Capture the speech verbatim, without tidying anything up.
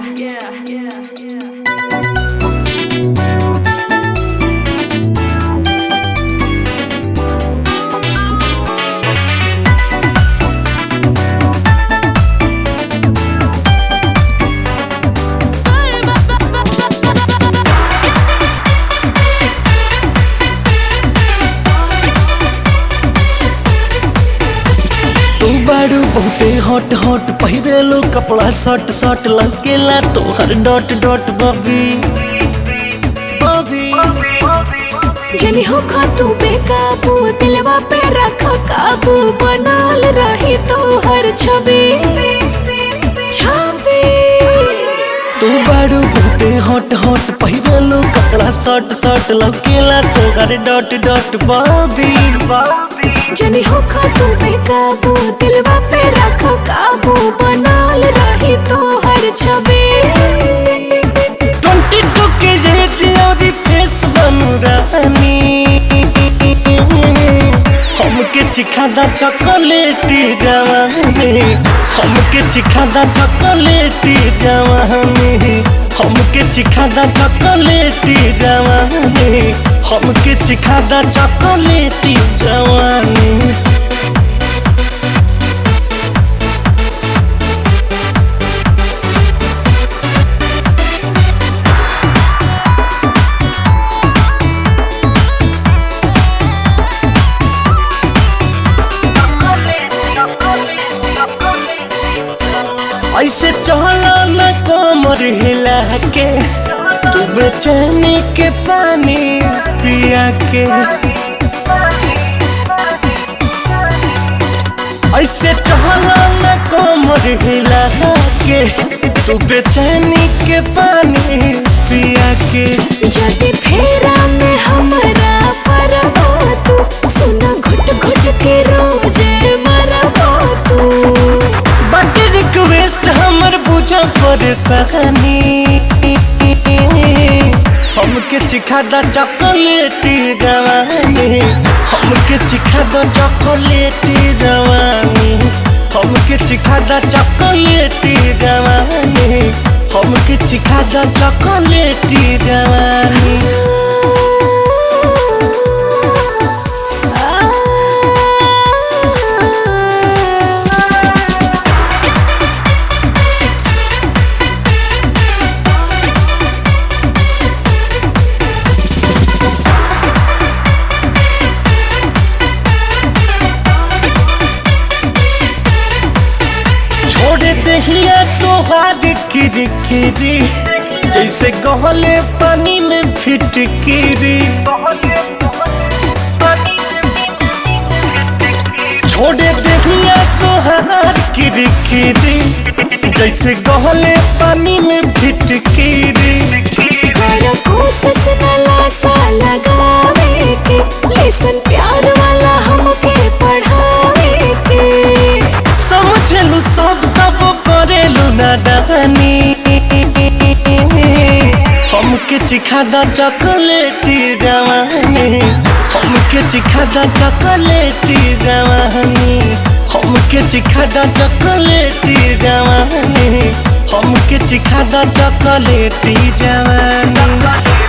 बारू बहुते hot hot पहिरेलो कपड़ा शॉर्ट शॉर्ट लगेला तोहर डॉट डॉट बबी बबी जनी हो खा तू बेकाबू दिलवा पे रखा काबू बनल रही तोहर छवि छवि तू बारू बहुते हॉट हॉट पहिरेलो कपड़ा शॉर्ट शॉर्ट लगेला तोहर डॉट डॉट बबी जनी हो खा तू बेकाबू दिलवा पे रखा काबू बनल रही तोहर छवि ट्वेंटी टू के एज और फेस बनू रानी हमके चिखादा चॉकलेटी जवानी हमके चिखादा चॉकलेटी जवानी हमके चिखादा चॉकलेटी जवानी हमके चिखादा चॉकलेटी जवानी ऐसे चला न कमर हिला के तू बेचैनी के पानी पिया के ऐसे चला न कमर हिला के तू बेचैनी के पानी पिया के जदी फेरा में हमरा परबो तू सुना घुट घुट के रोजे मरबो तू बट रिक्वेस्ट हमर बुझा परेशानी हमके चिखादा चॉकलेटी जवानी हमके चिखादा चॉकलेटी जवानी हमके चिखादा चॉकलेटी जवानी हमके चिखादा चॉकलेटी जवानी छोड़ दहिया तोहार किरी किरी जैसे गहले पानी में फिटकिरी छोड़ दहिया तोहार किरी किरी जैसे गहले पानी में फिटकिरी कर कोशिश न लासा लगावे के लेसन प्यार वाला हमके पढ़ावे के समझलू सब तब करेलू नादानी हमके चिखादा चॉकलेटी जवानी हमके चिखादा चॉकलेटी जवानी हमके चिखादा चॉकलेटी जवानी हमके चिखादा चॉकलेटी जवानी।